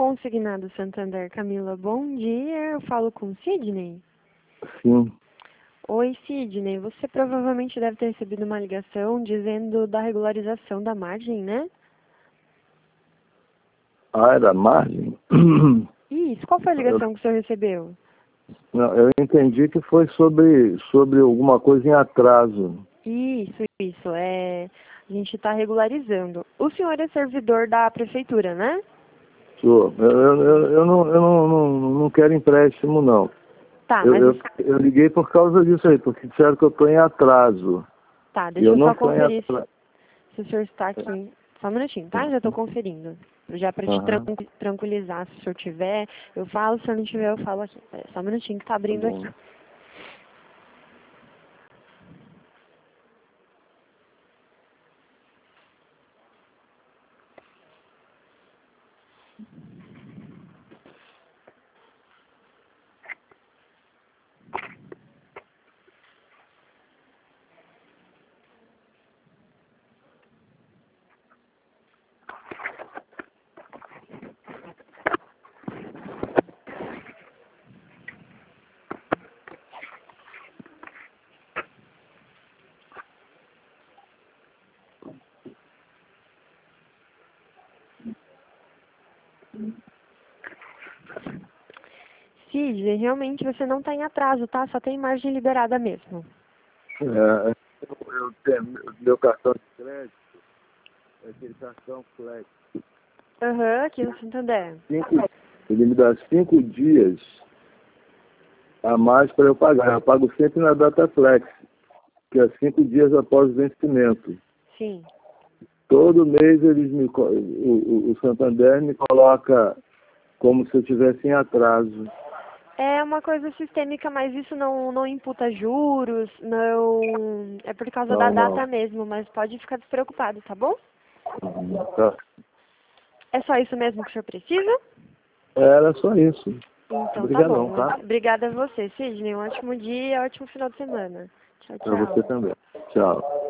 Consignado Santander, Camila, bom dia. Eu falo com Sidney. Sim. Oi, Sidney. Você provavelmente deve ter recebido uma ligação dizendo da regularização da margem, né? Ah, é da margem? Isso. Qual foi a ligação que o senhor recebeu? Não, eu entendi que foi sobre alguma coisa em atraso. Isso. A gente está regularizando. O senhor é servidor da prefeitura, né? Sou. Eu não quero empréstimo, não. Tá, Eu, mas... eu, eu liguei por causa disso aí, porque disseram que eu estou em atraso. Tá, E deixa eu eu não só estou em conferir atraso. se o senhor está aqui. Só um minutinho, tá? Já estou conferindo. Já para te Aham, tranquilizar, se o senhor tiver, eu falo, se o senhor não tiver, eu falo aqui. Só um minutinho que tá tá abrindo aqui. bom. Cid, realmente você não está em atraso, tá? Só tem margem liberada mesmo. Meu cartão de crédito é aquele cartão Flex. Aham, aqui no Santander. Ele me dá 5 dias a mais para eu pagar. Eu pago sempre na data Flex, que é 5 dias após o vencimento. Sim. Todo mês o Santander me coloca como se eu estivesse em atraso. É uma coisa sistêmica, mas isso não imputa juros, não... É por causa da Não, data não. mesmo, mas pode ficar despreocupado, tá bom? Tá. É só isso mesmo que o senhor precisa? Era só isso. Então tá Obrigadão, bom. tá? Obrigada a você, Sidney. Um ótimo dia, ótimo final de semana. Tchau, Para você tchau. também. Tchau.